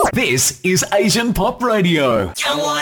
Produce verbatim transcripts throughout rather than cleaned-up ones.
This is Asian Pop Radio.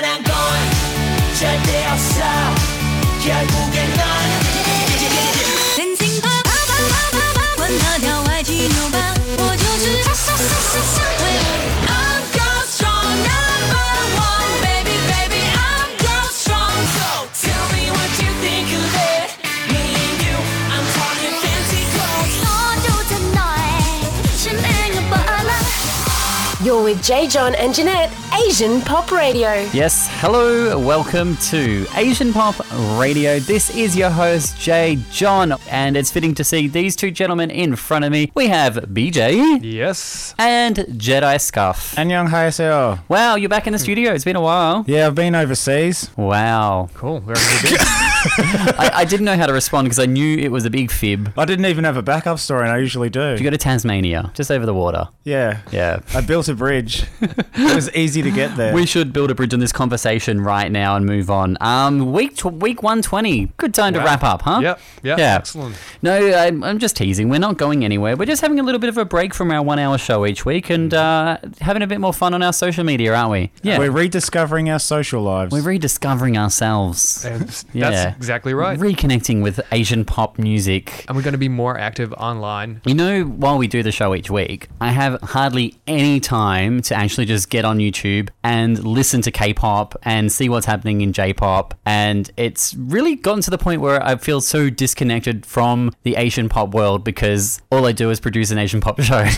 You're with J. John and Jeanette, Asian Pop Radio. Yes, hello, welcome to Asian Pop Radio. This is your host, J. John, and it's fitting to see these two gentlemen in front of me. We have B J. Yes. And Jedi Scuff. 안녕하세요. Wow, you're back in the studio. It's been a while. Yeah, I've been overseas. Wow. Cool. Where have you been? I, I didn't know how to respond because I knew it was a big fib. I didn't even have a backup story, and I usually do. You go to Tasmania, just over the water. Yeah. Yeah. I built a bridge. It was easy to get there. We should build a bridge on this conversation right now and move on. Um, week tw- week one twenty. Good time wow. to wrap up, huh? Yep. Yep. Yeah. Excellent. No, I'm, I'm just teasing. We're not going anywhere. We're just having a little bit of a break from our one-hour show each week and uh, having a bit more fun on our social media, aren't we? Yeah. We're rediscovering our social lives. We're rediscoving ourselves. And yeah. That's exactly right. Reconnecting with Asian pop music. And we're going to be more active online. You know, while we do the show each week, I have hardly any time to actually just get on YouTube and listen to K-pop and see what's happening in J-pop. And it's really gotten to the point where I feel so disconnected from the Asian pop world because all I do is produce an Asian pop show.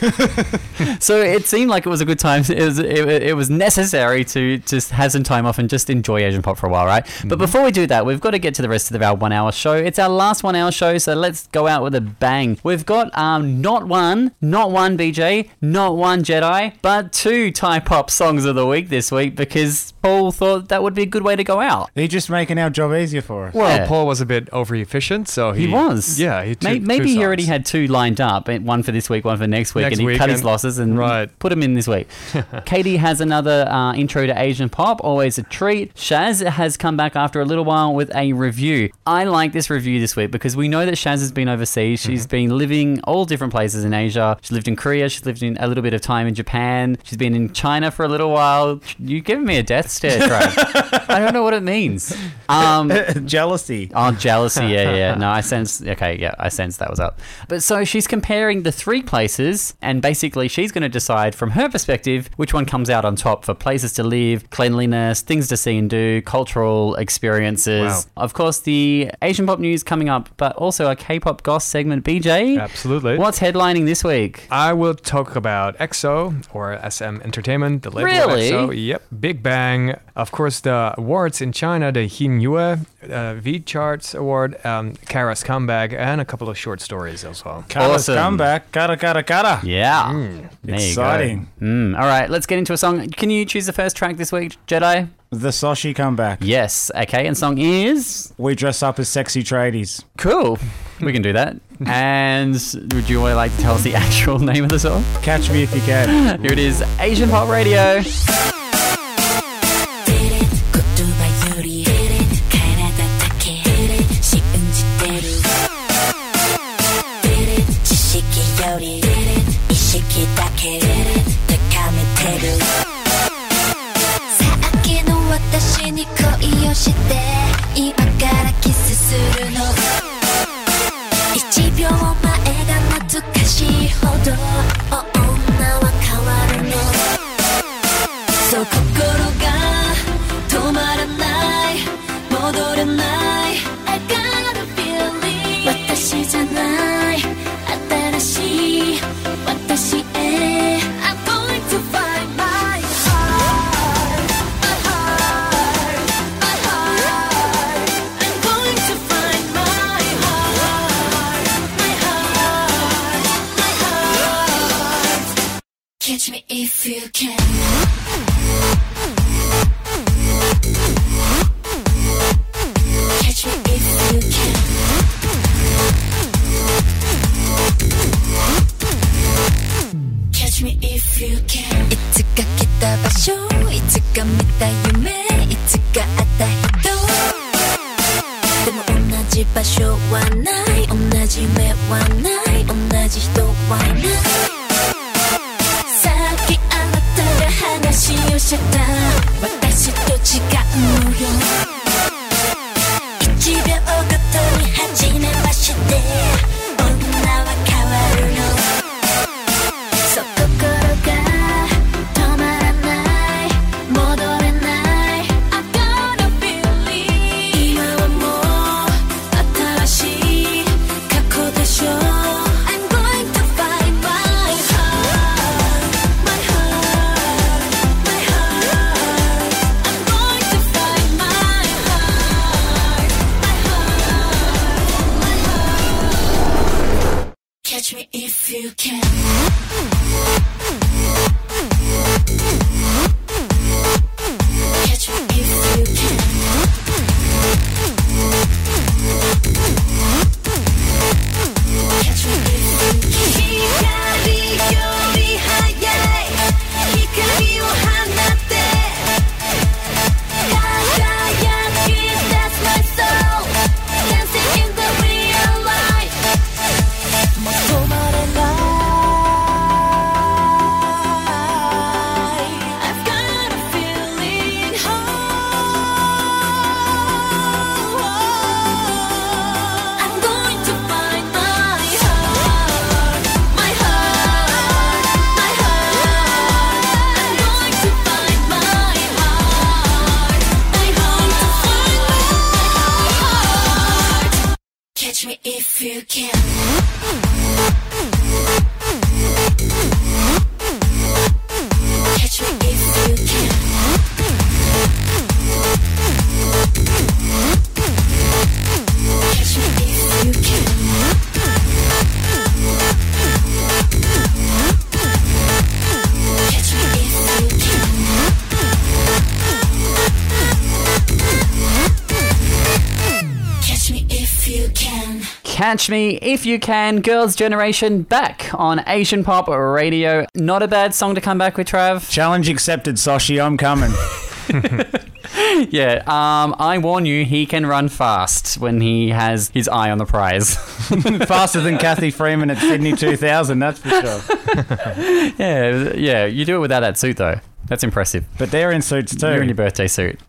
So it seemed like it was a good time. It was, it, it was necessary to just have some time off and just enjoy Asian pop for a while, right? Mm-hmm. But before we do that, we've got to get to the rest of our one-hour show. It's our last one-hour show, so let's go out with a bang. We've got um, not one, not one B J, not one Jedi, but two Thai pop songs of the week this week because Paul thought that would be a good way to go out. He's just making our job easier for us. Well, yeah. Paul was a bit over-efficient, so he... He was. Yeah, he took maybe, maybe two he songs. already had two lined up, one for this week, one for next week, Next and he cut his weekend. losses and Right. put them in this week. Katie has another uh, intro to Asian pop, always a treat. Shaz has come back after a little while with a review. I like this review this week because we know that Shaz has been overseas. She's mm-hmm. been living all different places in Asia. She's lived in Korea. She's lived in a little bit of time in Japan. She's been in China for a little while. You're giving me a death stare, Craig. I don't know what it means. Um, jealousy. Oh, jealousy. Yeah, yeah. No, I sense. Okay, yeah, I sense that was up. But so she's comparing the three places, and basically she's going to decide from her perspective which one comes out on top for places to live, cleanliness, things to see and do, cultural experiences. Wow. Of course, the Asian pop news coming up, but also a K-pop goss segment. B J, absolutely. What's headlining this week? I will talk about E X O or S M Entertainment, the label Really? of E X O. Yep, Big Bang. Of course, the awards in China, the Hin Yue uh, V Charts Award, um, Kara's comeback, and a couple of short stories as well. Kara's Awesome. comeback. Kara, kara, kara. Yeah. Mm, There exciting. You go. Mm, all right, let's get into a song. Can you choose the first track this week, Jedi? The Soshi comeback. Yes. Okay, and song is... We dress up as sexy tradies. Cool. We can do that. And would you like to tell us the actual name of the song? Catch me if you can. Here it is, Asian Pop Radio. Catch me if you can. Catch me if you can. Catch me if you can. いつか来た場所、いつか見た夢、いつか会った人。でも同じ場所はない、同じ目はない、同じ人はいない。さっきあなたが話した私と違うのよ一秒ごとに初めまして女は変わるのそう心が止まらない戻れない I got a feeling 今はもう新しい過去でしょ I'm going to find my heart my heart my heart I'm going to find my heart my heart my heart Catch me if you can Catch me if you can Catch me if you can 光より速い光を放って輝き出す my soul Dancing in the real life もう止まれない I've got a feeling I'm going to find my heart my heart my heart I'm going to find my heart I'm going to find my heart Catch me if you can Catch me if you can Catch me if you can Catch me if you can Catch me if you can Catch Me If You Can, Girls' Generation, back on Asian Pop Radio. Not a bad song to come back with, Trav. Challenge accepted, Soshi. I'm coming. Yeah, um, I warn you, he can run fast when he has his eye on the prize. Faster than Kathy Freeman at Sydney two thousand, that's for sure. Yeah, yeah, you do it without that suit, though. That's impressive. But they're in suits too. You're in your birthday suit.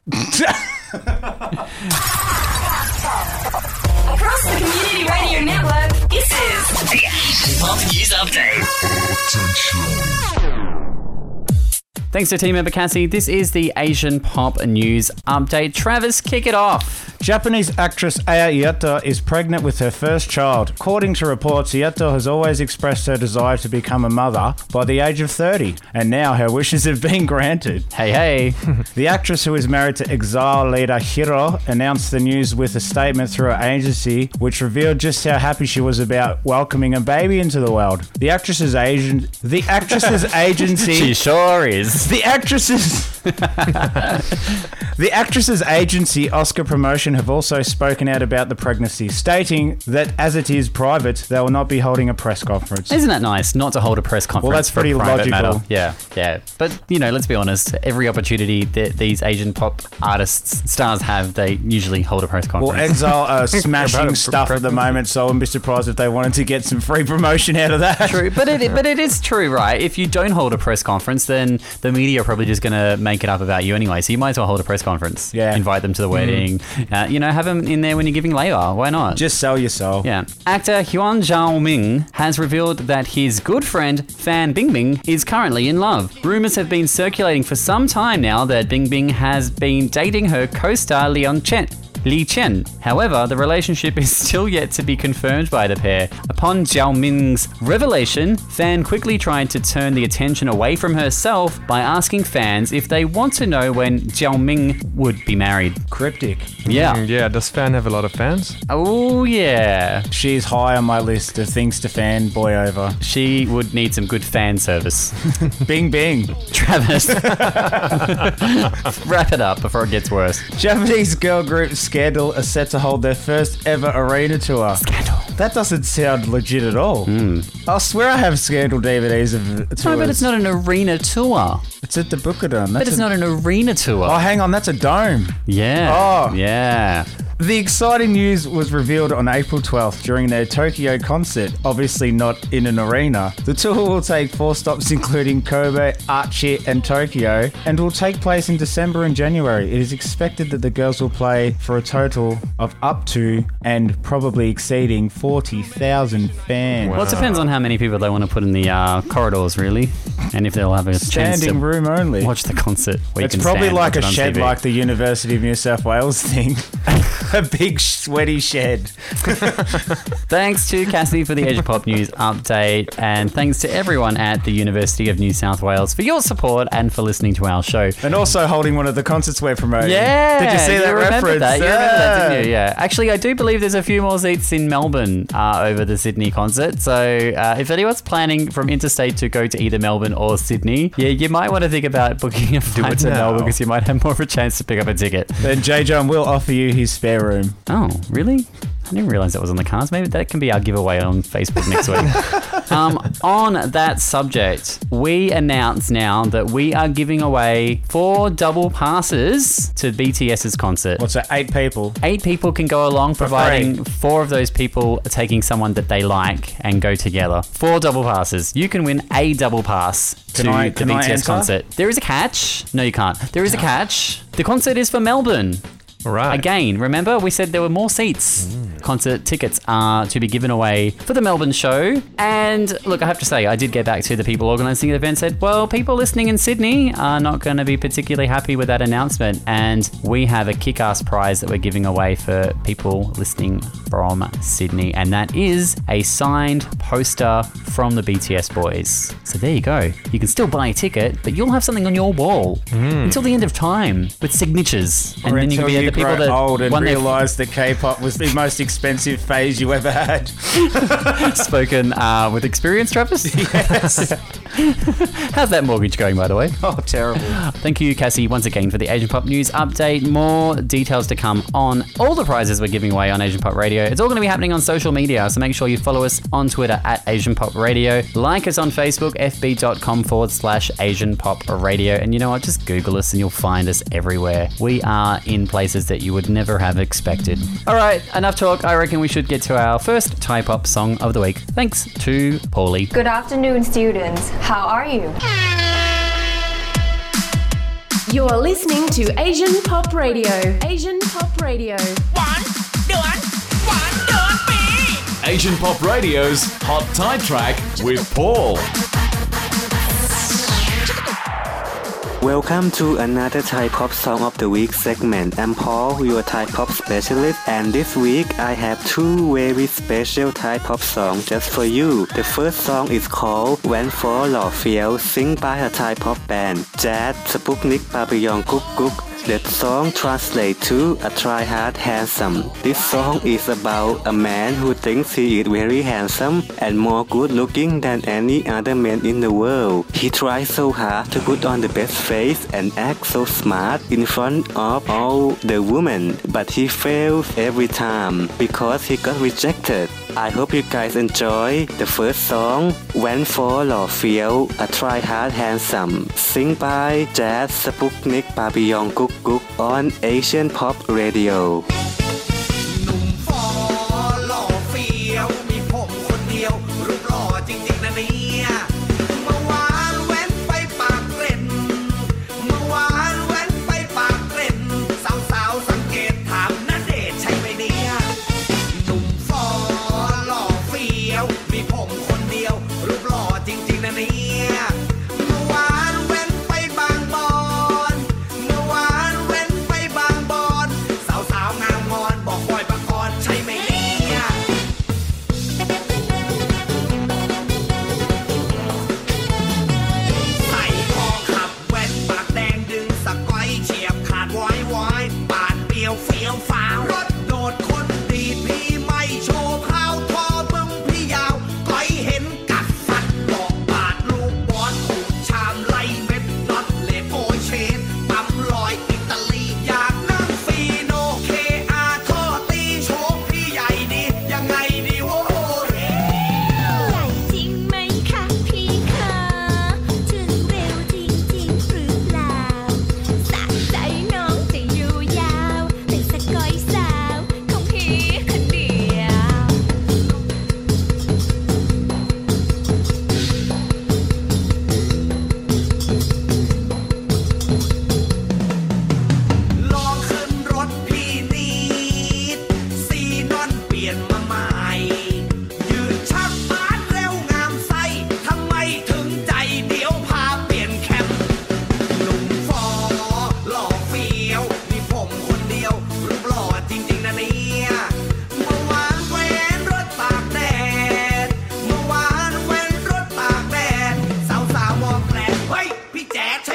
Across the Community Radio Network, this is the Asian Pop News Update. Thanks to team member Cassie. This is the Asian Pop News Update. Travis, kick it off. Japanese actress Aya Iato is pregnant with her first child. According to reports, Iato has always expressed her desire to become a mother by the age of thirty, and now her wishes have been granted. Hey, hey. The actress, who is married to Exile leader Hiro, announced the news with a statement through her agency, which revealed just how happy she was about welcoming a baby into the world. The actress's agent, the actress's agency, She sure is. the actress's, the actress's agency, Oscar Promotion, have also spoken out about the pregnancy, stating that as it is private, they will not be holding a press conference. Isn't that nice not to hold a press conference? Well, that's for a pretty private logical. matter? Yeah, yeah. But, you know, let's be honest, every opportunity that these Asian pop artists, stars have, they usually hold a press conference. Well, Exile are About smashing a stuff at the pregnancy. moment, so I wouldn't be surprised if they wanted to get some free promotion out of that. True, but it but it is true, right? If you don't hold a press conference, then the media are probably just going to make it up about you anyway. So you might as well hold a press conference. Yeah. Invite them to the wedding. Uh, you know, have them in there when you're giving labor. Why not? Just sell your soul. Yeah. Actor Huan Zhaoming has revealed that his good friend Fan Bingbing is currently in love. Rumors have been circulating for some time now that Bingbing has been dating her co-star Leon Chen. Li Chen. However, the relationship is still yet to be confirmed by the pair. Upon Zhao Ming's revelation, Fan quickly tried to turn the attention away from herself by asking fans if they want to know when Zhao Ming would be married. Cryptic. Yeah. Mm, yeah, does Fan have a lot of fans? Oh, yeah. She's high on my list of things to fanboy over. She would need some good fan service. Bing bing. Travis. Wrap it up before it gets worse. Japanese girl group Scandal are set to hold their first ever arena tour. Scandal. That doesn't sound legit at all. I swear I have Scandal D V Ds of tours. No, but it's not an arena tour. It's at the Bukadon. But it's not an arena tour. Oh, hang on, that's a dome. Yeah. Oh. Yeah. The exciting news was revealed on April twelfth during their Tokyo concert, obviously not in an arena. The tour will take four stops including Kobe, Aichi and Tokyo, and will take place in December and January. It is expected that the girls will play for a total of up to and probably exceeding forty thousand fans. Well, it depends on how many people they want to put in the uh, corridors, really, and if they'll have a chance Standing to room only. watch the concert. where you It's can probably stand like a watch it on shed T V. like the University of New South Wales thing. A big sweaty shed. Thanks to Cassidy for the Asian Pop News update, and thanks to everyone at the University of New South Wales for your support and for listening to our show. And also holding one of the concerts we're promoting. Yeah, Did you see that remember reference? That. You remember that, didn't you? Yeah. Yeah. Actually, I do believe there's a few more seats in Melbourne uh, over the Sydney concert. So uh, if anyone's planning from interstate to go to either Melbourne or Sydney, yeah, you might want to think about booking a flight to now. Melbourne because you might have more of a chance to pick up a ticket. Then J. John will offer you his spare room. Oh, really? I didn't realize that was on the cards. Maybe that can be our giveaway on Facebook next week. um, on that subject, we announce now that we are giving away four double passes to BTS's concert. What's that? Eight people. Eight people can go along, providing four of those people are taking someone that they like and go together. Four double passes. You can win a double pass Can to I- the can I B T S enter? concert. There is a catch. No, you can't. There is a catch. The concert is for Melbourne. Right. Again, remember we said there were more seats. Mm. Concert tickets are to be given away for the Melbourne show. And look, I have to say, I did get back to the people organising the event, said, well, people listening in Sydney are not going to be particularly happy with that announcement. And we have a kick-ass prize that we're giving away for people listening from Sydney. And that is a signed poster from the B T S boys. So there you go. You can still buy a ticket, but you'll have something on your wall until the end of time with signatures. And Or then you can until be you the people grow that old and won their realise that K-pop was the most expensive phase you ever had. spoken uh, with experience, Travis. Yes. How's that mortgage going, by the way? Oh, terrible. Thank you, Cassie, once again for the Asian Pop News update. More details to come on all the prizes we're giving away on Asian Pop Radio. It's all going to be happening on social media, so make sure you follow us on Twitter at Asian Pop Radio. Like us on Facebook, fb.com forward slash Asian Pop Radio. And you know what? Just Google us and you'll find us everywhere. We are in places that you would never have expected. All right, enough talk. I reckon we should get to our first Thai pop song of the week. Thanks to Paulie. Good afternoon, students. How are you? You're listening to Asian Pop Radio. Asian Pop Radio. Asian Pop Radio's Hot Thai Track with Paul. Welcome to another Thai Pop Song of the Week segment. I'm Paul, your Thai Pop specialist, and this week I have two very special Thai Pop songs just for you. The first song is called Wan For Law Fiel, sung by a Thai pop band, Jazz Sputnik Papillon Kuk Kuk. The song translates to a try hard handsome. This song is about a man who thinks he is very handsome and more good looking than any other man in the world. He tries so hard to put on the best face and act so smart in front of all the women, but he fails every time because he got rejected. I hope you guys enjoy the first song, Wan For Law Fiel, a try hard handsome, sung by Jazz Sputnik Papillon Kuk Kuk on Asian Pop Radio. หนุ่มฟอหล่อเฟี้ยวมีผมคนเดียวรูปหล่อจริงๆนะเนี่ยเมื่อวานแว้นไปปากเกร็ดเมื่อวานแว้นไปปากเกร็ดสาวๆสังเกตถามณเดชน์ใช่ไหมเนี่ยหนุ่มฟอหล่อเฟี้ยวมีผมคนเดียวรูปหล่อจริงๆนะเนี่ยเมื่อวานแว้นไปบางบอนเมื่อวานแว้นไปบางบอนสาวๆงามง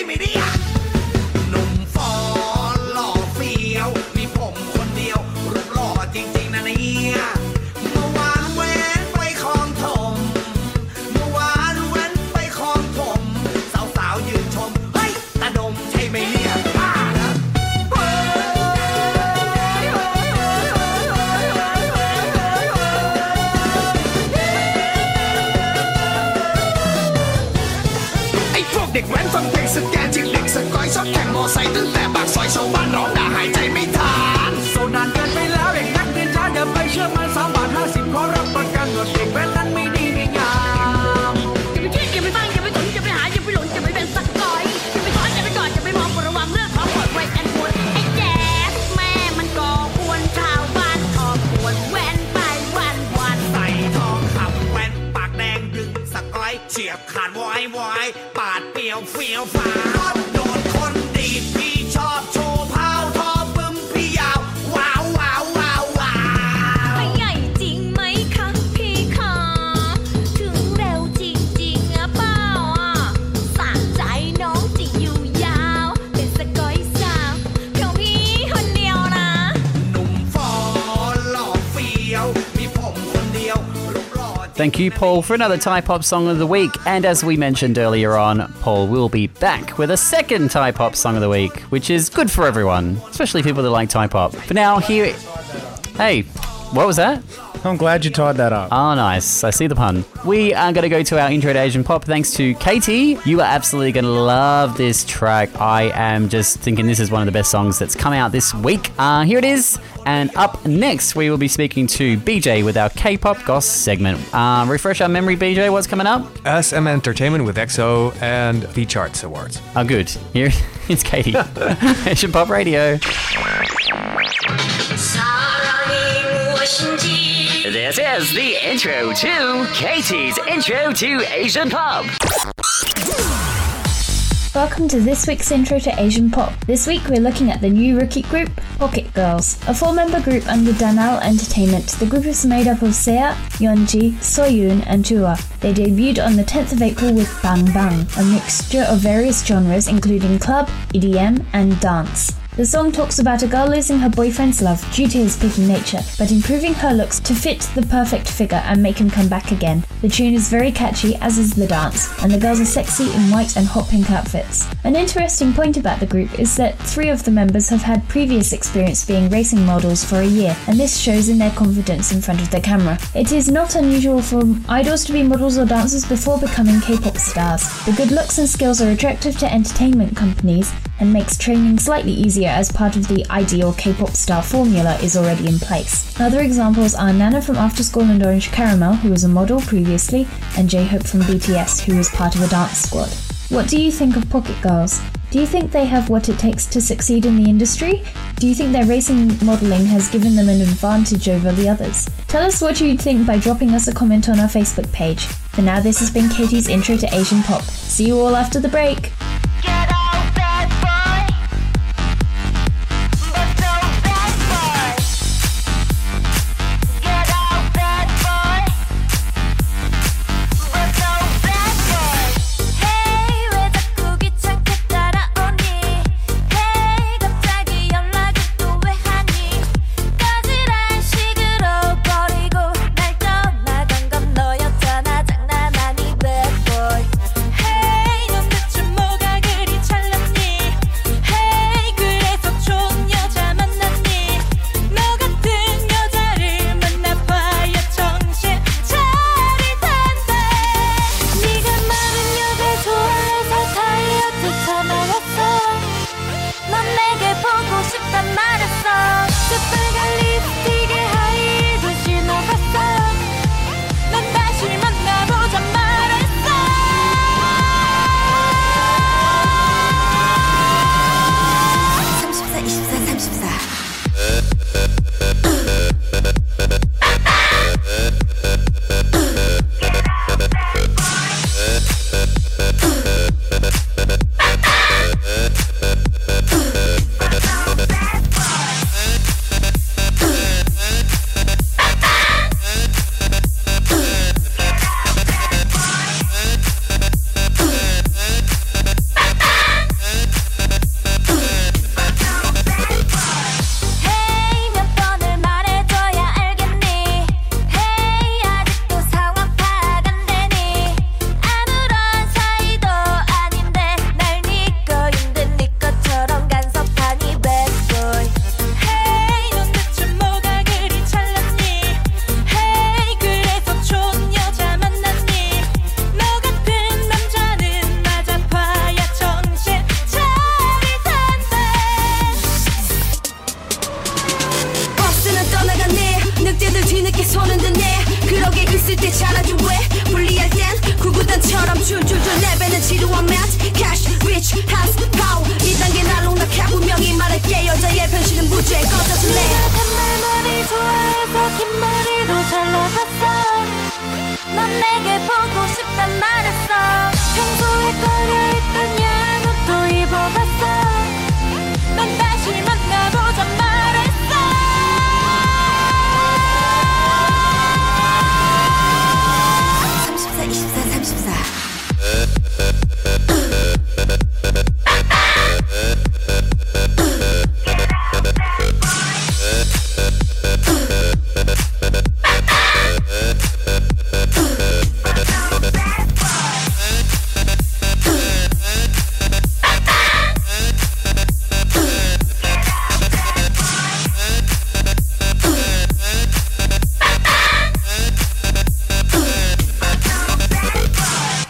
ไหมเนี่ยหนุ่มฟอหล่อเฟี้ยวมีผมคนเดียวรูปหล่อจริงๆนะเนี่ยเมื่อวานแว้นไปคลองถมเมื่อวานแว้นไปคลองถมสาวๆยืนชมเฮ้ยตาดมใช่ไหมเนี่ยบ้าเหรอเด็กแว้นฟังเพลงสแกนจิงเด็กสกอยชอบแข่งมอไซค์ตั้งแต่ปากซอยชาวบ้านร้องด่าหายใจไม่ทันโซนานเกินไปแล้วเด็กนักเรียนช้าอย่าไปเชื่อมันสามบาทห้าสิบขอรับประกันว่าเด็กแว้นนั้นไม่ดีไม่งามอย่าไปคิดอย่าไปฟังอย่าไปสนอย่าไปหาอย่าไปหลงอย่าไปเป็นสกอยอย่าไปซ้อนอย่าไปกอดอย่าไปมองระวังเรื่องของปวดไว้แอนปวดไอ้แจ๊สแม่มันก่อกวนชาวบ้านออกปวดแว้นไปวันวันใส่ทองคำแว้นปากแดงดึงสกอยเฉียบขาดวายวายปาดเปรียวเฟี้ยวฟ้าโดนคนดีดพี่ชอบโชว์พาวทอปึ้มพี่ยาวว้าวว้าวว้าวว้าวใหญ่จริงไหมคะพี่คะถึงเร็วจริงๆอะเปล่าอ่ะสะใจน้องจิอยู่ยาวเป็นสกอยสาวเพียงพี่คนเดียวนะหนุ่มฟอหล่อเฟี้ยวมีผมคนเดียวรูปหล่อ Thank you, Paul, for another Thai Pop Song of the Week. And as we mentioned earlier on, Paul will be back with a second Thai Pop Song of the Week, which is good for everyone, especially people that like Thai Pop. For now, here... Hey, what was that? I'm glad you tied that up. Oh, nice. I see the pun. We are going to go to our intro to Asian Pop thanks to Katie. You are absolutely going to love this track. I am just thinking this is one of the best songs that's come out this week. Uh, here it is. And up next, we will be speaking to B J with our K-pop Goss segment. Uh, refresh our memory, B J, what's coming up? S M Entertainment with X O and V Charts Awards. Oh, good. Here, it's Katie. Asian Pop Radio. This is the intro to Katie's Intro to Asian Pop. Welcome to this week's intro to Asian Pop. This week we're looking at the new rookie group, Pocket Girls. A four-member group under Danal Entertainment, the group is made up of Seo, Yeonji, Soyoon and Chua. They debuted on the tenth of April with Bang Bang, a mixture of various genres including club, E D M and dance. The song talks about a girl losing her boyfriend's love due to his picky nature, but improving her looks to fit the perfect figure and make him come back again. The tune is very catchy, as is the dance, and the girls are sexy in white and hot pink outfits. An interesting point about the group is that three of the members have had previous experience being racing models for a year, and this shows in their confidence in front of the camera. It is not unusual for idols to be models or dancers before becoming K-pop stars. The good looks and skills are attractive to entertainment companies and makes training slightly easier as part of the ideal K-pop star formula is already in place. Other examples are Nana from After School and Orange Caramel, who was a model previously, and J-Hope from B T S, who was part of a dance squad. What do you think of Pocket Girls? Do you think they have what it takes to succeed in the industry? Do you think their racing modelling has given them an advantage over the others? Tell us what you think by dropping us a comment on our Facebook page. For now, this has been Katie's intro to Asian Pop. See you all after the break! 너였잖아 장난 아니 bad boy. Hey 넌 대체 뭐가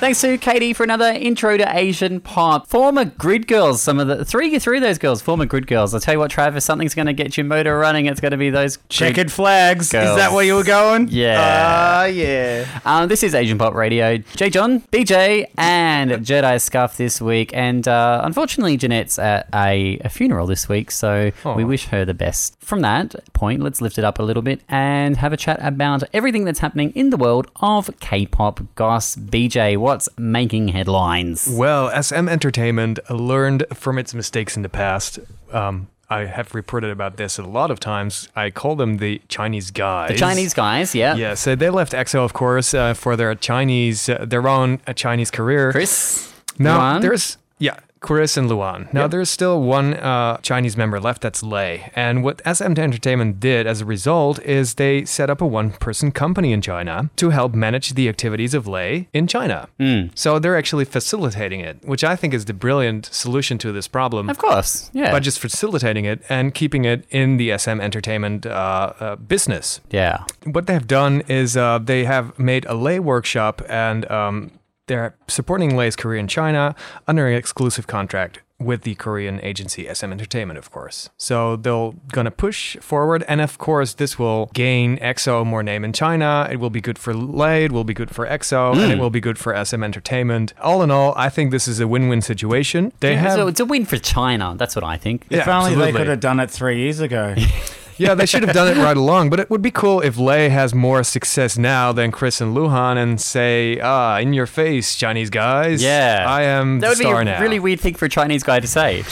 Thanks to Katie for another intro to Asian pop. Former grid girls, some of the three three of those girls, former grid girls. I'll tell you what, Travis, something's going to get your motor running. It's going to be those checkered flags. Girls. Is that where you were going? Yeah. Ah, uh, yeah. Um, this is Asian Pop Radio. J. John, B J, and Jedi Scuff this week. And uh, unfortunately, Jeanette's at a, a funeral this week, so Aww. we wish her the best. From that point, let's lift it up a little bit and have a chat about everything that's happening in the world of K-pop goss. B J, what's making headlines? Well, S M Entertainment learned from its mistakes in the past. Um, I have reported about this a lot of times. I call them the Chinese guys. The Chinese guys, yeah. Yeah, so they left EXO, of course, uh, for their Chinese, uh, their own uh, Chinese career. Chris? Now, Luan? there's, yeah, Chris and Luan. Now, Yep. there's still one uh, Chinese member left, that's Lay. And what S M Entertainment did as a result is they set up a one-person company in China to help manage the activities of Lay in China. Mm. So they're actually facilitating it, which I think is the brilliant solution to this problem. Of course, yeah. By just facilitating it and keeping it in the S M Entertainment uh, uh, business. Yeah. What they have done is uh, they have made a Lay workshop, and um, they're supporting Lay's career in China under an exclusive contract with the Korean agency S M Entertainment, of course. So they're gonna push forward, and of course this will gain EXO more name in China. It will be good for Lay, it will be good for EXO, Mm. and it will be good for S M Entertainment. All in all, I think this is a win-win situation. They Yeah, have so it's a win for China. That's what I think. If Yeah, only absolutely. they could have done it three years ago. Yeah, they should have done it right along, but it would be cool if Lay has more success now than Chris and Luhan and say, ah, in your face, Chinese guys. Yeah. I am That the would be star a now. really weird thing for a Chinese guy to say.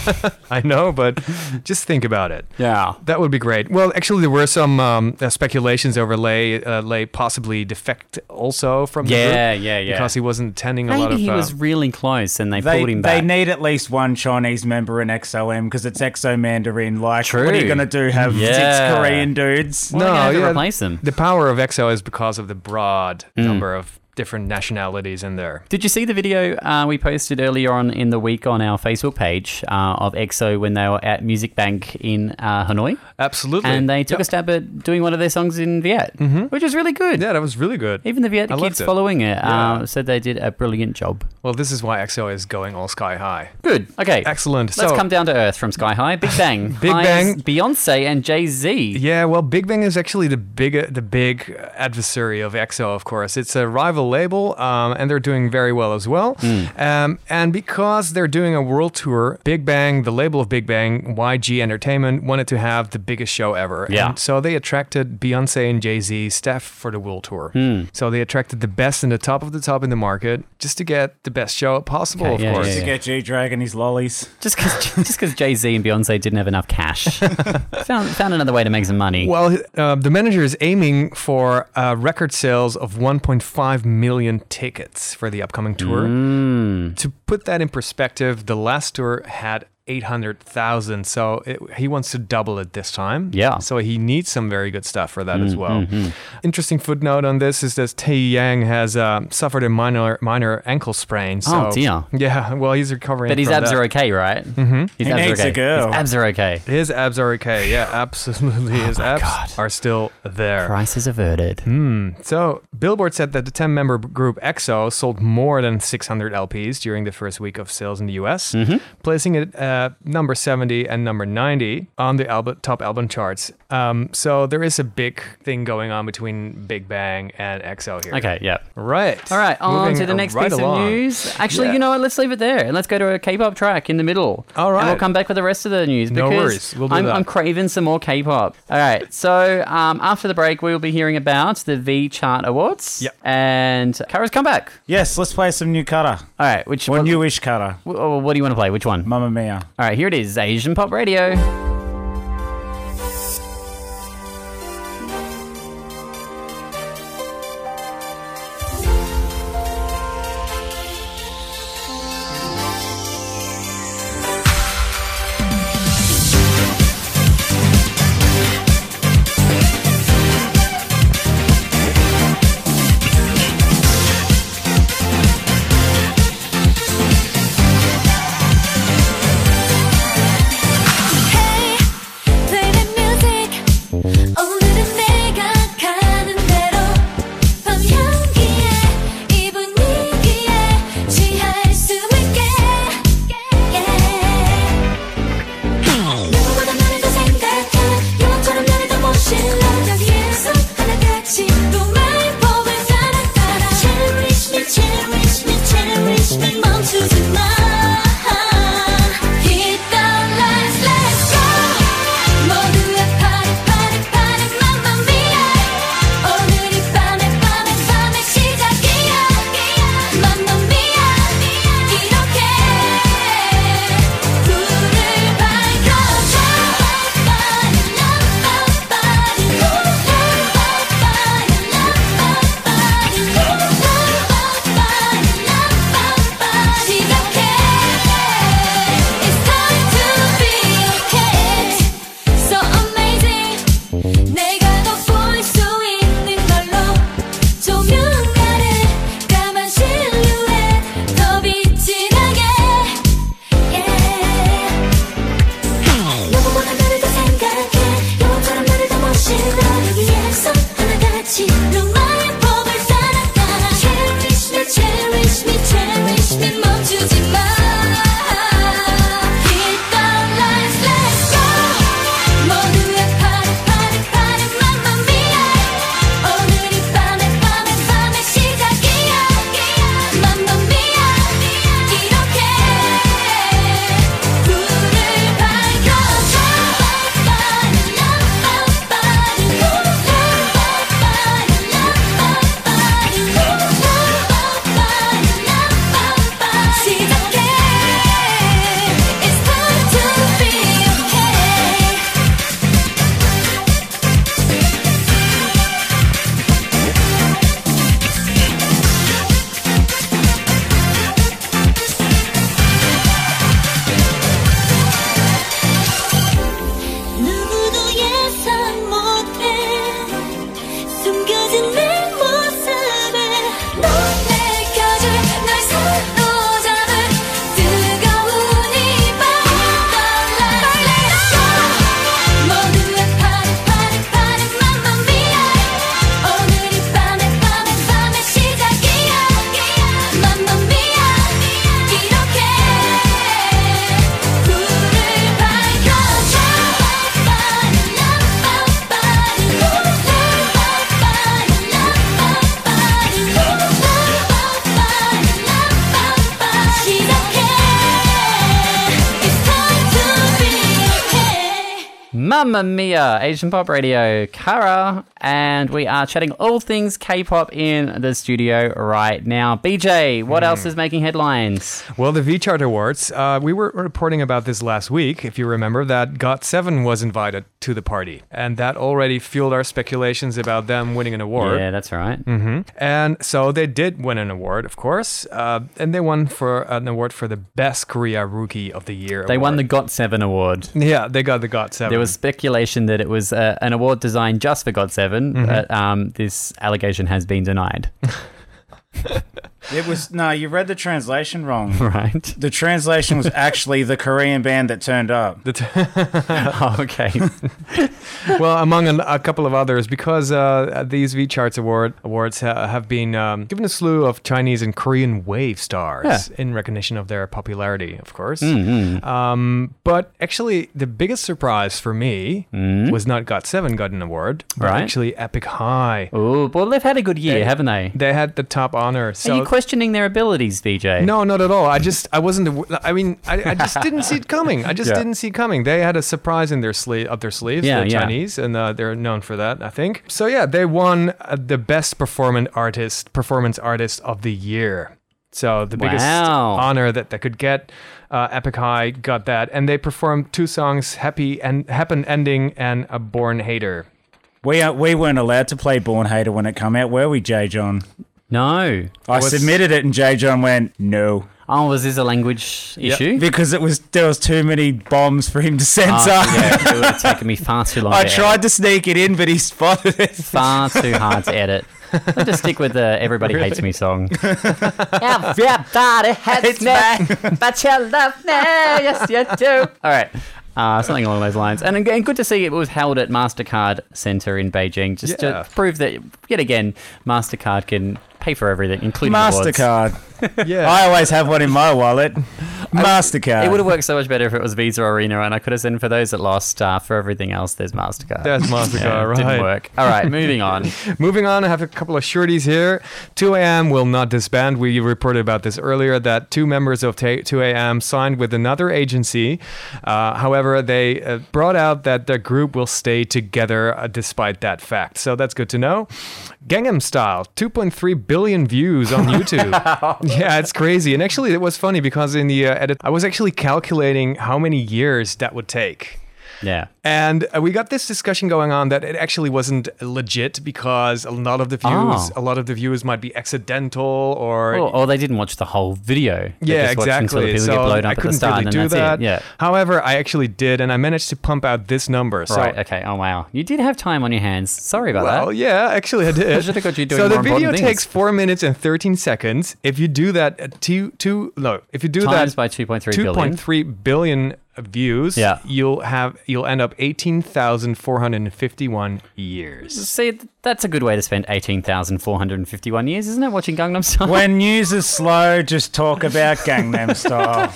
I know, but just think about it. Yeah. That would be great. Well, actually, there were some um, uh, speculations over Lay, uh, Lay possibly defect also from the Yeah, group. yeah, yeah. Because he wasn't attending a lot Maybe of... he uh, was really close and they, They, pulled him they back. need at least one Chinese member in X O M because it's X O Mandarin. Like, True. what are you going to do? Have Yeah. six Korean dudes? Why are they gonna have to replace them? The power of EXO is because of the broad Mm. number of different nationalities in there. Did you see the video uh, we posted earlier on in the week on our Facebook page uh, of EXO when they were at Music Bank in uh, Hanoi? Absolutely. And they took Yep. a stab at doing one of their songs in Viet, mm-hmm. which was really good. Yeah, that was really good. Even the Viet I loved kids it. following it Yeah. uh, said they did a brilliant job. Well, this is why EXO is going all sky high. Good. Okay. Excellent. Let's So- come down to earth from Sky High. Big Bang. Big hires Bang. Beyonce and Jay-Z. Yeah, well, Big Bang is actually the big, the big adversary of EXO, of course. It's a rival label, um, and they're doing very well as well. Mm. Um, and because they're doing a world tour, Big Bang, the label of Big Bang, Y G Entertainment, wanted to have the biggest show ever. Yeah. And so they attracted Beyonce and Jay-Z staff for the world tour. Mm. So they attracted the best and the top of the top in the market just to get the best show possible, Okay, of yeah, course. yeah, To get G-Dragon his lollies. Just because just because Jay-Z and Beyonce didn't have enough cash. found, found another way to make some money. Well, uh, the manager is aiming for uh, record sales of one point five million tickets for the upcoming tour. Mm. To put that in perspective, the last tour had eight hundred thousand, so it, he wants to double it this time. Yeah. So he needs some very good stuff for that as Mm, well. mm, mm. Interesting footnote on this is that Tae Yang has uh, suffered a minor minor ankle sprain. So, Oh, dear. Yeah, well, he's recovering. But his from abs that. are okay, right? Mm-hmm. His He abs needs are okay. a girl. His abs are okay. His abs are okay. Yeah, absolutely. His Oh my abs God. are still there. Crisis averted. Hmm. So, Billboard said that the ten-member group EXO sold more than six hundred L Ps during the first week of sales in the U S, Mm-hmm. placing it at number seventy and number ninety on the album, top album charts. Um, so, there is a big thing going on between Big Bang and EXO here. Okay, yeah. Right. All right, on Moving to the next right piece along. of news. Actually, Yeah. you know what? Let's leave it there and let's go to a K-pop track in the middle. All right. And we'll come back with the rest of the news No because worries. We'll do I'm, that. I'm craving some more K-pop. All right. So um, after the break, we will be hearing about the V Chart Awards. Yep. And Kara's comeback. Yes, let's play some new cutter. All right. Which Or what, newish cutter. wh- wh- what do you want to play? Which one? Mamma Mia. All right. Here it is. Asian Pop Radio. Hey Mamma Mia, Asian Pop Radio, Kara, and we are chatting all things K-pop in the studio right now. B J, what mm. else is making headlines? Well, the V-Chart Awards, uh, we were reporting about this last week, if you remember, that got seven was invited to the party, and that already fueled our speculations about them winning an award. Yeah, that's right. Mm-hmm. And so they did win an award, of course, uh, and they won for an award for the Best Korea Rookie of the Year They award. won the got seven award. Yeah, they got the got seven. There was speculation that it was uh, an award designed just for got seven, mm-hmm. but um, this allegation has been denied. It was no, you read the translation wrong. Right. The translation was actually the Korean band that turned up. The t- oh, okay. Well, among a, a couple of others, because uh, these V-Charts award awards ha- have been um, given a slew of Chinese and Korean wave stars yeah. in recognition of their popularity, of course. Mm-hmm. Um, but actually, the biggest surprise for me mm. was not got seven got an award, but right. actually Epic High. Oh, well, they've had a good year, they, haven't they? They had the top honor. So Are you questioning their abilities, V J? No, not at all. I just, I wasn't, I mean, I, I just didn't see it coming. I just yeah. didn't see it coming. They had a surprise in their sleeve, up their sleeves, yeah, the yeah. Chinese, and uh, they're known for that, I think. So yeah, they won uh, the best performance artist, performance artist of the year. So the biggest wow. honor that they could get. Uh, Epic High got that, and they performed two songs, Happy and Happen Ending and A Born Hater. We uh, we weren't allowed to play Born Hater when it came out, were we, J. John? No. I was... submitted it and J. John went, no. Oh, was this a language yep. issue? Because it was there was too many bombs for him to censor. Oh, yeah, it would have taken me far too long I to tried edit. to sneak it in, but he spotted it. Far too hard to edit. I'll just stick with the Everybody really? Hates Me song. Everybody hates me, but you love me, yes you do. All right. Uh, something along those lines. And again, good to see it was held at MasterCard Center in Beijing, just yeah. to prove that, yet again, MasterCard can pay for everything, including MasterCard. Yeah. I always have one in my wallet. MasterCard. I, it would have worked so much better if it was Visa Arena, and I could have said for those that lost, uh, for everything else, there's MasterCard. There's MasterCard, yeah, right. Didn't work. All right, moving on. Moving on, I have a couple of shorties here. two A M will not disband. We reported about this earlier, that two members of two A M signed with another agency. Uh, however, they uh, brought out that the group will stay together uh, despite that fact. So that's good to know. Gangnam Style, two point three billion views on YouTube. Yeah, it's crazy. And actually, it was funny because in the uh, edit, I was actually calculating how many years that would take. Yeah. And uh, we got this discussion going on that it actually wasn't legit because a lot of the views, Oh. a lot of the views might be accidental or... Or, or they didn't watch the whole video. They yeah, just watched until the exactly. people So get blown up I at the couldn't start really and do then that's that. it. Yeah. However, I actually did, and I managed to pump out this number. So, Right, okay. Oh, wow. You did have time on your hands. Sorry about well, that. yeah, actually I did. I should have got you doing so the more video important takes things. four minutes and thirteen seconds. If you do that at two, two, no, if you do Times that by two point three two billion. point three billion views, Yeah. you'll have you'll end up eighteen thousand four hundred fifty-one years. See, that's a good way to spend eighteen thousand four hundred fifty-one years, isn't it? Watching Gangnam Style. When news is slow, just talk about Gangnam Style.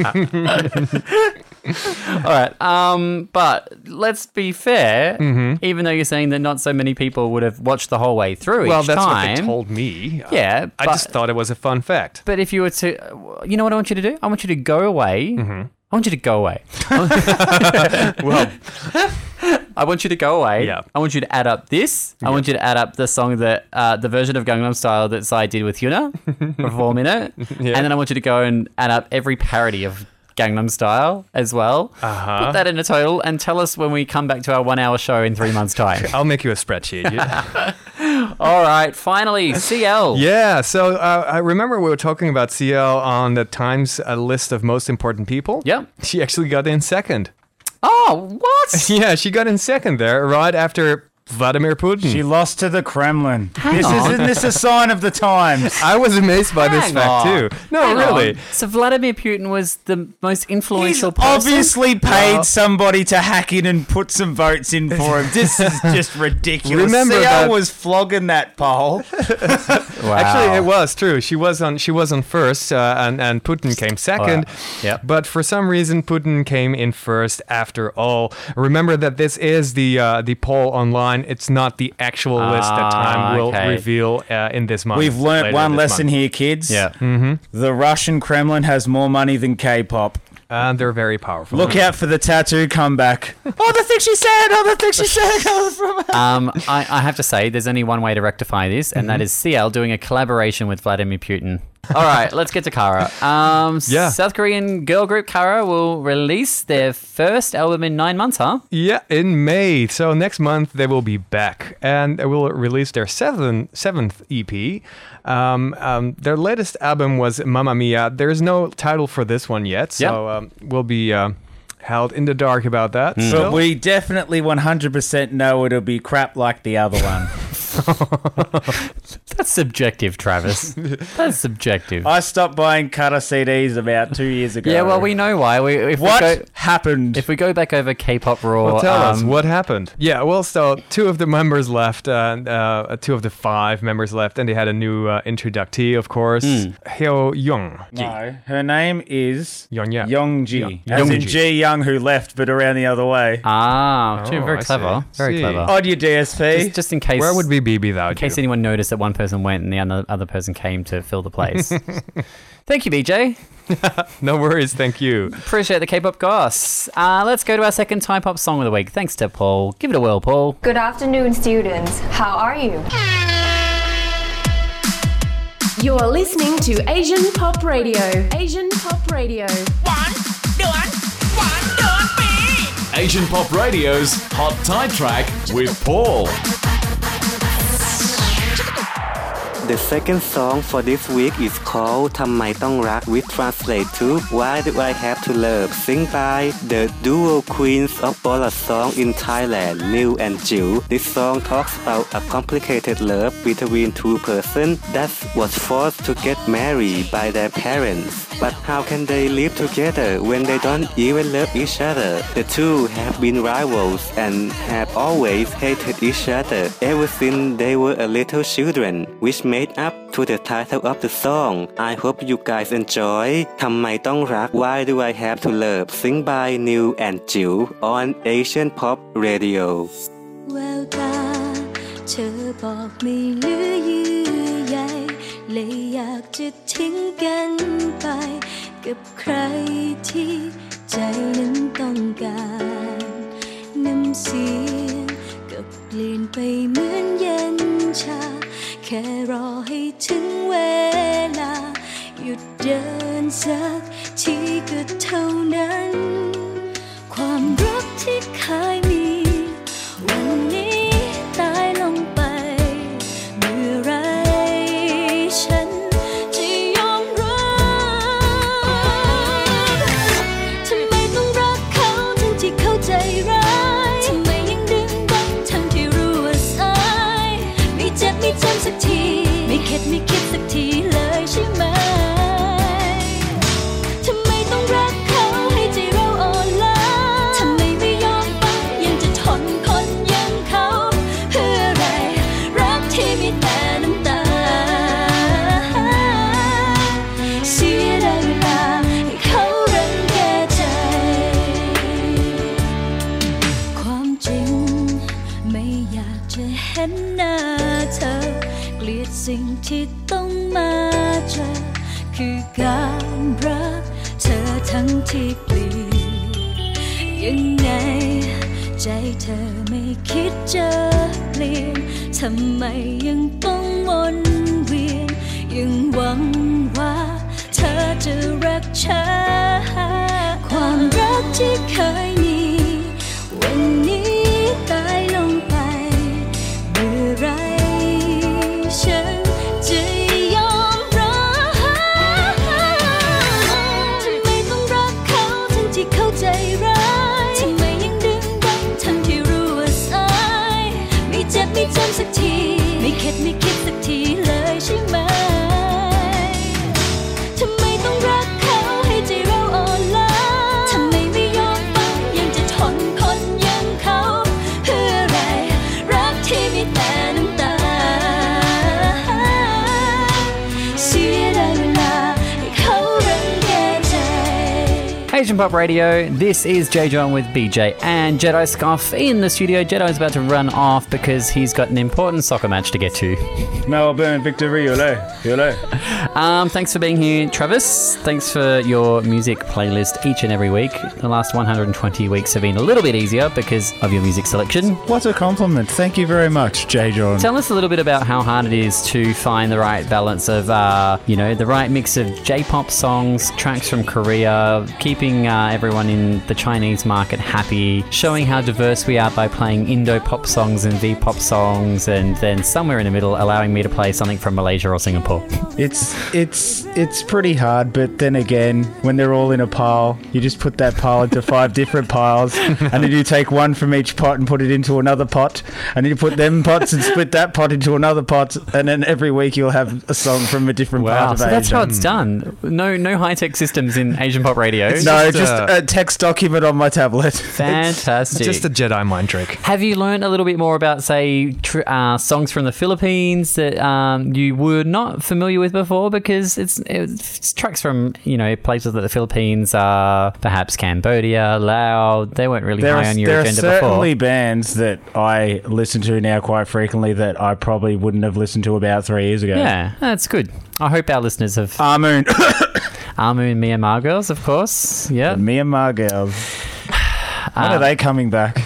All right. Um, but let's be fair. Mm-hmm. Even though you're saying that not so many people would have watched the whole way through Well, each that's time. what they told me. Yeah, I but- just thought it was a fun fact. But if you were to, you know what I want you to do? I want you to go away. Mm-hmm. I want you to go away. Well, I want you to go away. Yeah. I want you to add up this. I want you to add up the song that, uh, the version of Gangnam Style that Psy did with Hyuna, perform in it. Yeah. And then I want you to go and add up every parody of Gangnam Style as well. Uh-huh. Put that in a total and tell us when we come back to our one hour show in three months' time. I'll make you a spreadsheet. Yeah. All right. Finally, C L. Yeah, so uh, I remember we were talking about C L on the Times uh, list of most important people. Yep. She actually got in second. Oh, what? Yeah, she got in second there, right after Vladimir Putin. She lost to the Kremlin. Hang this on. isn't this a sign of the times? I was amazed by this Hang fact on. too. No, Hang really. on. So Vladimir Putin was the most influential He's person? obviously paid Well- somebody to hack in and put some votes in for him. This is just ridiculous. Remember C L that- was flogging that poll. Wow. Actually, it was true. She was on. She was on first, uh, and and Putin came second. Yep. But for some reason, Putin came in first after all. Remember that this is the uh, the poll online. It's not the actual list that Time Ah, will okay. reveal uh, in this month. We've learnt later one this lesson month. here, kids. Yeah. Mm-hmm. The Russian Kremlin has more money than K-pop. and they're very powerful. Look out for the tattoo comeback. Oh, the thing she said! Oh, the thing she said! From um, I, I have to say, there's only one way to rectify this, and mm-hmm. that is C L doing a collaboration with Vladimir Putin. All right, let's get to Kara. Um, yeah. South Korean girl group Kara will release their first album in nine months, huh? Yeah, in May. So next month they will be back, and they will release their seventh seventh E P. Um, um, their latest album was Mamma Mia. There's no title for this one yet, so yep. um, we'll be uh, held in the dark about that. Mm. But we definitely one hundred percent know it'll be crap like the other one. That's subjective, Travis. That's subjective. I stopped buying Kara C Ds about two years ago. Yeah, well, we know why. We, if what we go, happened? If we go back over K-pop Raw... Well, tell um, us, what happened? Yeah, well, so two of the members left, uh, uh, two of the five members left, and they had a new uh, introductee, of course, mm. Hyo Young. No, her name is Young Youngji. Young, As in Ji Young, who left, but around the other way. Ah, oh, very I clever. See. Very see. clever. Odd your D S P. Just, just in case... Where would we be without In case you? anyone noticed that one person went and the other, other person came to fill the place. Thank you, B J. No worries, thank you. Appreciate the K-pop goss. Uh, let's go to our second Thai pop song of the week. Thanks to Paul. Give it a whirl, Paul. Good afternoon, students. How are you? You're listening to Asian Pop Radio. Asian Pop Radio. One, done, one, done, me. Asian Pop Radio's Hot Thai Track with Paul. The second song for this week is called ทำไมต้องรัก which translate to Why Do I Have to Love, sing by the duo queens of ballad song in Thailand, New and Jill. This song talks about a complicated love between two persons that was forced to get married by their parents. But how can they live together when they don't even love each other? The two have been rivals and have always hated each other ever since they were a little children, which made up to the title of the song. I hope you guys enjoy ทำไมต้องรัก Why Do I Have to Love, sing by New and Jill on Asian Pop Radio. แววตาเธอบอกไม่เหลือเยื่อใยเลยอยากจะทิ้งกันไปกับใครที่ใจนั้นต้องการน้ำเสียงก็เปลี่ยนไปเหมือนเย็นชาแค่รอให้ถึงเวลาหยุดเดินสักทีก็เท่านั้นความรักที่เคยมีวันนี้ตายลงไปเมื่อไรฉันจะยอมรับทำไมต้องรักเขาทั้งที่เข้าใจร้ายทำไมยังดึงดันทั้งที่รู้ว่าสายไม่เจ็บไม่จำสักทีไม่เข็ดไม่คิดสักทีเลยใช่ไหมทำไมต้องรักเขาให้ใจเราอ่อนล้าทำไมไม่ยอมฟังยังจะทนคนอย่างเขาเพื่ออะไรรักที่มีแต่น้ำตาเสียดายเวลาให้เขารังแกใจความจริงไม่อยากจะเห็นหน้าเธอเกลียดสิ่งที่ต้องมาเจอคือการรักเธอทั้งที่เปลี่ยนยังไงใจเธอไม่คิดจะเปลี่ยนทำไมยังต้องวนเวียนยังหวังว่าเธอจะรักฉันความรักที่เคยมีวันนี้ตายลงไปเมื่อไรฉันจะยอมรับทำไมต้องรักเขาทั้งที่เข้าใจร้ายทำไมยังดึงดันทั้งที่รู้ว่าสายไม่เจ็บไม่จำสักทีไม่เข็ดไม่คิดสักทีเลยใช่ไหมทำไมต้องรักเขาให้ใจเราอ่อนล้าทำไมไม่ยอมฟังยังจะทนคนอย่างเขาเพื่ออะไรรักที่มีแต่น้ำตาเสียดายเวลาให้เขารังแกใจ Hey Asian Pop Radio. This is J John with B J and Jedi Scoff in the studio. Jedi's about to run off because he's got an important soccer match to get to. Melbourne victory, hello, hello. Um, thanks for being here, Travis. Thanks for your music playlist each and every week. The last one hundred twenty weeks have been a little bit easier because of your music selection. What a compliment. Thank you very much, J John. Tell us a little bit about how hard it is to find the right balance of, uh, you know, the right mix of J-pop songs, tracks from Korea, keeping uh, everyone in the Chinese market happy, showing how diverse we are by playing Indo-pop songs and V-pop songs, and then somewhere in the middle allowing me to play something from Malaysia or Singapore. It's it's it's pretty hard, but then again, when they're all in a pile, you just put that pile into five different piles, and then you take one from each pot and put it into another pot, and then you put them pots and split that pot into another pot, and then every week you'll have a song from a different Wow, part of so Asia. that's how it's done. No, no high-tech systems in Asian Pop Radio. It's no, just, just uh, a text document on my tablet. Fantastic. It's just a Jedi mind trick. Have you learned a little bit more about, say, tr- uh, songs from the Philippines that um, you were not familiar with before? Because it's, it's tracks from, you know, places like the Philippines, uh, perhaps Cambodia, Laos. They weren't really There high are, on your there agenda are certainly before. bands that I listen to now quite frequently that I probably wouldn't have listened to about three years ago. Yeah, that's good. I hope our listeners have... Armoon. Armoon Myanmar Girls, of course. Yeah. The Myanmar Girls. When Um, are they coming back?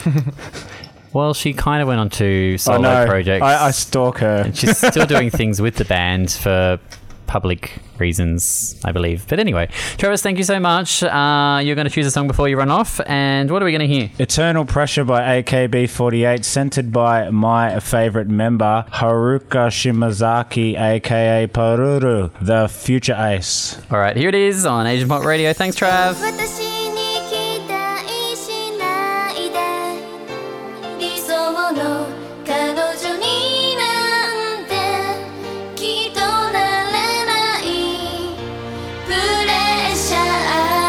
Well, she kind of went on to I solo know. projects. I, I stalk her. And she's still doing things with the band for public reasons, I believe. But anyway, Travis, thank you so much. Uh, you're going to choose a song before you run off. And what are we going to hear? Eternal Pressure by A K B forty-eight, centered by my favorite member, Haruka Shimazaki, a k a. Paruru, the future ace. All right, here it is on Asian Pop Radio. Thanks, Trav. 私に期待しないで理想の彼女になんてきっとなれないプレッシャー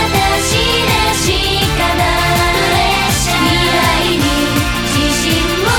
私は私らしかない未来に自信を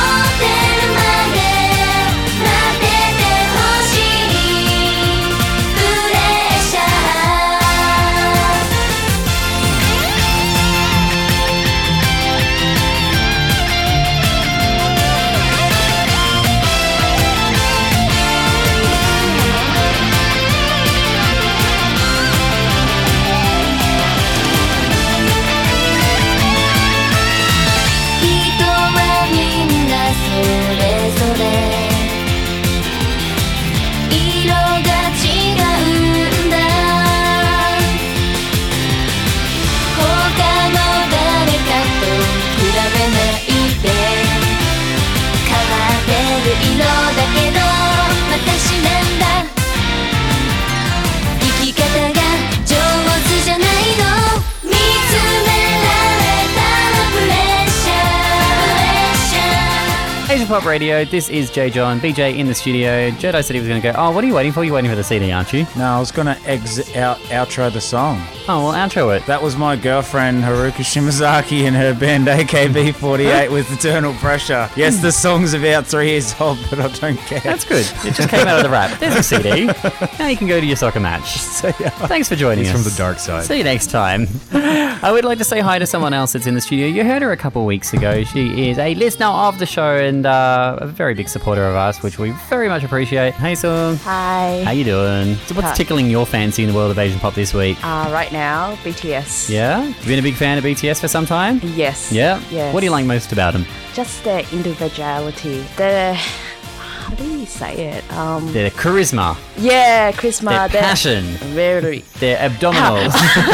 Asian Pop Radio. This is J John, B J in the studio. Jedi said he was going to go, oh, what are you waiting for? You're waiting for the C D, aren't you? No, I was going to exit out outro the song. Oh, well, outro it. That was my girlfriend Haruka Shimazaki and her band A K B forty-eight with Eternal Pressure. Yes, the song's about three years old, but I don't care. That's good. It just came out of the rap. There's a C D. Now you can go to your soccer match. So, yeah. Thanks for joining He's us. from the dark side. See you next time. I would like to say hi to someone else that's in the studio. You heard her a couple of weeks ago. She is a listener of the show and uh, a very big supporter of us, which we very much appreciate. Hey, Sung. Hi. How you doing? So what's Hi. tickling your fancy in the world of Asian pop this week? Uh, right now, B T S. Yeah? You've been a big fan of B T S for some time? Yes. Yeah? Yes. What do you like most about them? Just their individuality. The how do you say it? Um, Their charisma. yeah, charisma. Their passion. Very. Their abdominals.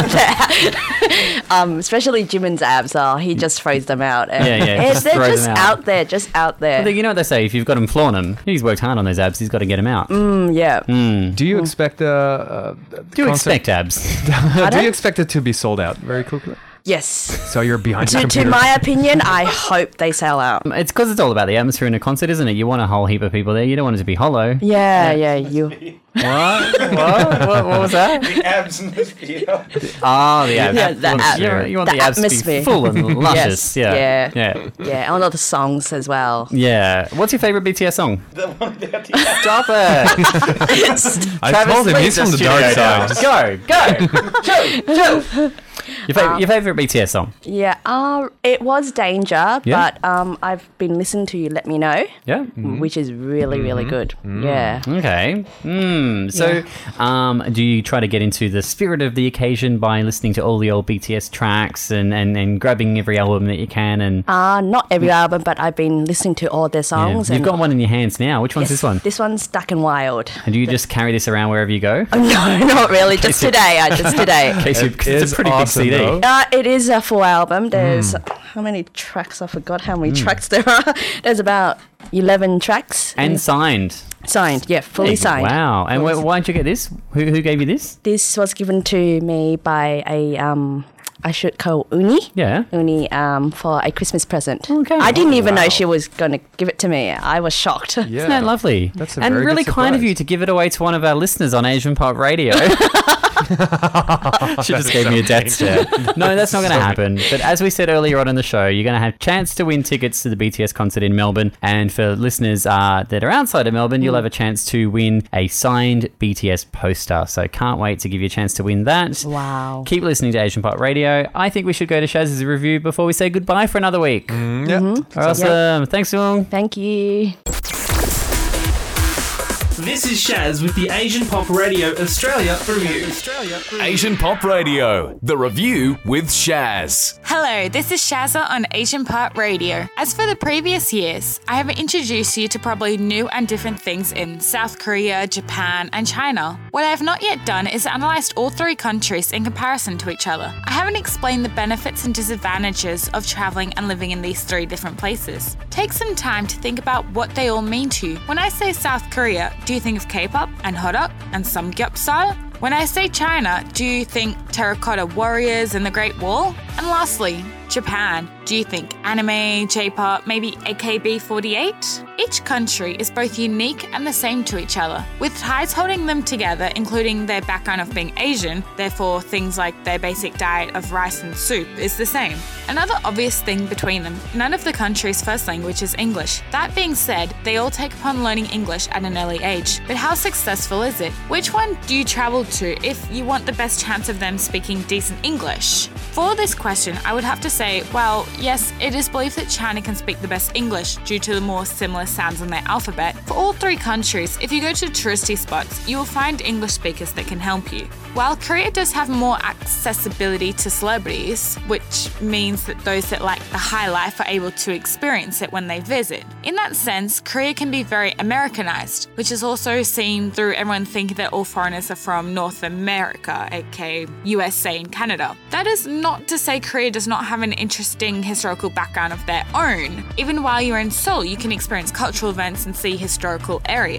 um, especially Jimin's abs. Oh, he just throws them out. And Yeah, yeah, and just they're throws just them out. out there, just out there. Well, you know what they say, if you've got him flaunt him, he's worked hard on those abs, he's got to get them out. Mm, yeah. Mm. Do you expect uh, uh, the Do you concert- expect abs? Do you expect it to be sold out very quickly? Yes. So you're behind your To, to computer. my opinion, I hope they sell out. It's because it's all about the atmosphere in a concert, isn't it? You want a whole heap of people there. You don't want it to be hollow. Yeah, yeah, you. What? what? what? What was that? The abs in the video. Oh, the abs. Yeah, the You want- ab- you want- you want the the abs to be atmosphere. full and luscious. Yes, Yeah. yeah. Yeah. Yeah, and all the songs as well. Yeah. What's your favourite B T S song? The one about the abs. Stop it. I Travis, told him leave he's the from the dark studio side. now. Go, go. Joe, Joe. Your, fav- Um, your favourite B T S song? Yeah, uh, it was Danger, Yeah. but um, I've been listening to You Let Me Know, Yeah. which is really, really good. Yeah. Okay. Mm. So, um, do you try to get into the spirit of the occasion by listening to all the old B T S tracks and, and, and grabbing every album that you can? And Uh, not every album, but I've been listening to all their yeah. songs. You've and got one in your hands now. Which one's Yes, this one? This one's Duck and Wild. And do you just carry this around wherever you go? Oh, no, not really. Just today. I just today. In case you, 'cause It it's is a pretty awesome, big C D. though. Uh, it is a full album. There's how many tracks? I forgot how many tracks there are. There's about eleven tracks. And signed. signed, yeah, fully Hey, signed. Wow. And wh- why did you get this? Who, who gave you this? This was given to me by a um. I should call Uni. Yeah. Uni um, for a Christmas present. Okay. I didn't Oh, even wow. know she was going to give it to me. I was shocked. Yeah. Isn't that lovely? That's a and very really good kind of surprise. you to give it away to one of our listeners on Asian Pop Radio. She just gave me a death stare. No, that's not going to happen. But as we said earlier on in the show, you're going to have a chance to win tickets to the B T S concert in Melbourne. And for listeners uh, that are outside of Melbourne, you'll have a chance to win a signed B T S poster. So can't wait to give you a chance to win that. Wow. Keep listening to Asian Pop Radio. I think we should go to Shaz's review before we say goodbye for another week. Mm, yeah. Awesome. Thanks, Sung. Thank you. This is Shaz with the Asian Pop Radio Australia review. Asian Pop Radio, the review with Shaz. Hello, this is Shazza on Asian Pop Radio. As for the previous years, I have introduced you to probably new and different things in South Korea, Japan, and China. What I have not yet done is analysed all three countries in comparison to each other. I haven't explained the benefits and disadvantages of travelling and living in these three different places. Take some time to think about what they all mean to you. When I say South Korea, do you think of K-pop and Hodok and Samgyeopsal? When I say China, do you think terracotta warriors and the Great Wall? And lastly, Japan. Do you think anime, J-pop, maybe A K B forty-eight? Each country is both unique and the same to each other, with ties holding them together, including their background of being Asian, therefore things like their basic diet of rice and soup is the same. Another obvious thing between them, none of the countries' first language is English. That being said, they all take upon learning English at an early age. But how successful is it? Which one do you travel to if you want the best chance of them speaking decent English? For this question, I would have to say, well, yes, it is believed that China can speak the best English due to the more similar sounds in their alphabet. For all three countries, if you go to touristy spots, you will find English speakers that can help you. While Korea does have more accessibility to celebrities, which means that those that like the high life are able to experience it when they visit. In that sense, Korea can be very Americanized, which is also seen through everyone thinking that all foreigners are from North America, aka U S A and Canada. That is not to say Korea does not have an interesting historical background of their own. Even while you're in Seoul, you can experience cultural events and see historical areas.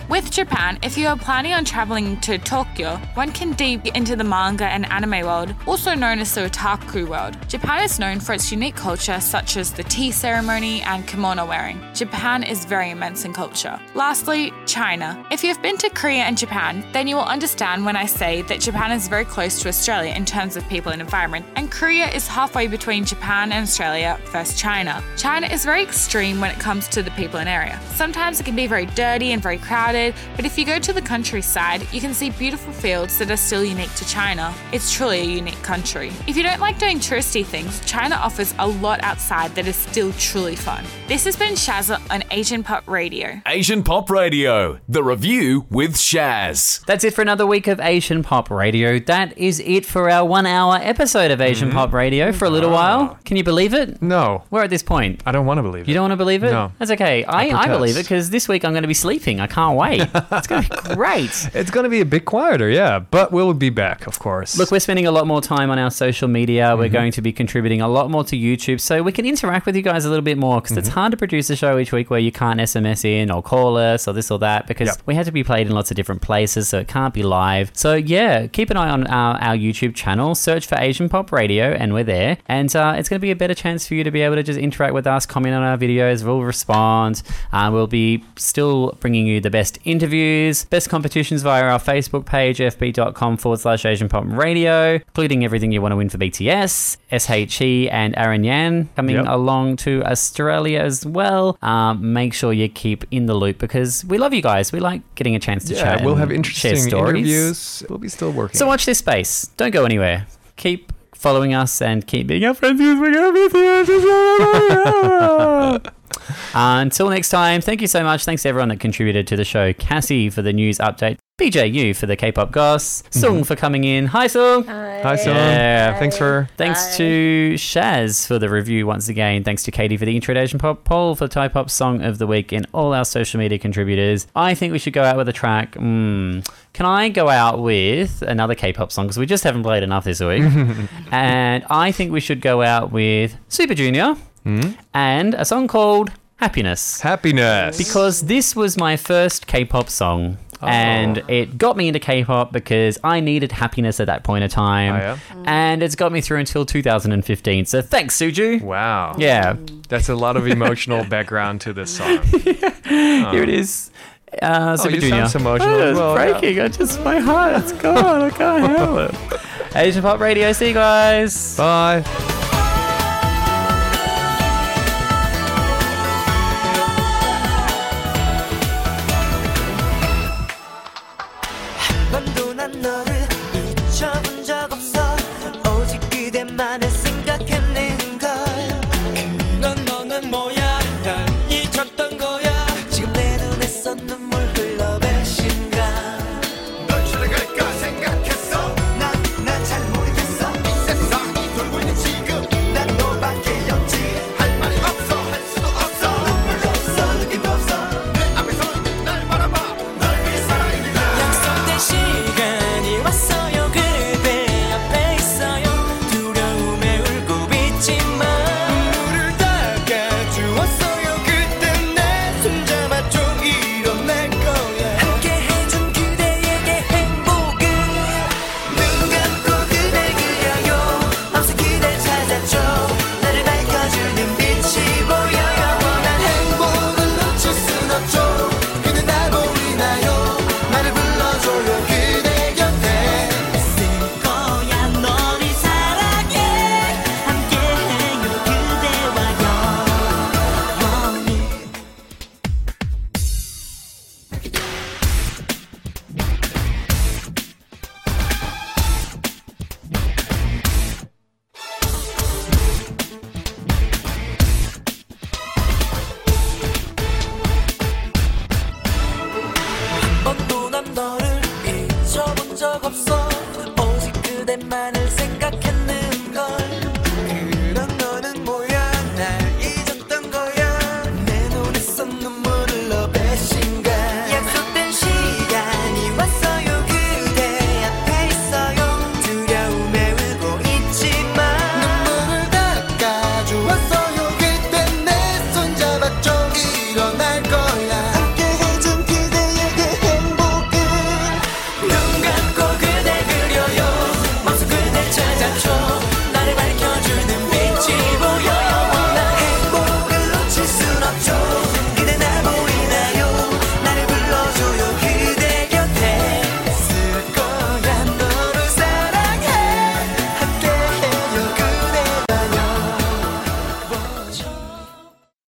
With Japan, if you are planning on traveling to Tokyo, one can deep into the manga and anime world, also known as the otaku world. Japan is known for its unique culture such as the tea ceremony and kimono wearing. Japan is very immense in culture. Lastly, China. If you've been to Korea and Japan, then you will understand when I say that Japan is very close to Australia in terms of people and environment, and Korea is halfway between Japan and Australia versus China. China is very extreme when it comes to the people and area. Sometimes it can be very dirty and very crowded, but if you go to the countryside, you can see beautiful fields that are still unique to China. It's truly a unique country. If you don't like doing touristy things, China offers a lot outside that is still truly fun. This has been Shazza on Asian Pop Radio. Asian Pop Radio, the review with Shaz. That's it for another week of Asian Pop Radio. That is it for our one-hour episode of Asian mm-hmm. Pop Radio for a little oh. while. Can you believe it? No. We're at this point. I don't want to believe it. You don't want to believe it? No. That's okay. I, I, I believe it because this week I'm going to be sleeping. I can't wait. It's going to be great. It's going to be a bit quieter, yeah, but we'll be back, of course. Look, we're spending a lot more time on our social media. Mm-hmm. We're going to be contributing a lot more to YouTube so we can interact with you guys a little bit more because mm-hmm. it's hard to produce a show each week where you can't S M S in or call us or this or that because yep. we have to be played in lots of different places, so it can't be live. So yeah, keep an eye on our, our YouTube channel, search for Asian Pop Radio, and we're there. And uh, it's going to be a better chance for you to be able to just interact with us, comment on our videos, we'll respond. Uh, we'll be still bringing you the best interviews, best competitions via our Facebook page, fb.com forward slash Asian Pop Radio, including everything you want to win for B T S, S H E and Aaron Yan coming yep. along to Australia as well. Um, make sure you keep in the loop because we love you guys. We like getting a chance to yeah, chat. We'll and have interesting share stories. interviews. We'll be still working. So watch this space. Don't go anywhere. Keep following us and keep being our friends with everything. Uh, until next time, thank you so much. Thanks to everyone that contributed to the show. Cassie for the news update. B J U for the K-pop goss. Sung mm-hmm. for coming in. Hi, Sung. Hi, Hi Sung. Yeah. Hi. Thanks for... Thanks Hi. to Shaz for the review once again. Thanks to Katie for the intro to Asian Pop. Paul for the Thai Pop Song of the Week and all our social media contributors. I think we should go out with a track. Mm. Can I go out with another K-pop song? Because we just haven't played enough this week. And I think we should go out with Super Junior mm-hmm. and a song called Happiness. Happiness. Because this was my first K-pop song. Oh. And it got me into K-pop because I needed happiness at that point of time. Oh, yeah? And it's got me through until two thousand fifteen. So thanks, Suju. Wow. Yeah. That's a lot of emotional background to this song. yeah. oh. Here it is. Uh, Super oh, you Junior. sound emotional oh, as it's well. breaking. Yeah. I just, my heart's gone. I can't help it. Asian Pop Radio. See you guys. Bye. 그대만을 생각했는걸 넌 너는 뭐야 날 잊었던 거야 지금 내 눈에서 눈물 흘러 배신가 널 찾아갈까 생각했어 난 난 잘 모르겠어 이 세상이 돌고 있는 지금 난 너밖에 없지 할 말이 없어 할 수도 없어 눈물도 없어 느낌도 없어 내 앞에 서 있는 날 바라봐 널 위해 살아있다 약속된 시간이 왔어요 그대 앞에 있어요 적 없어 오직 그대만을 생각했는걸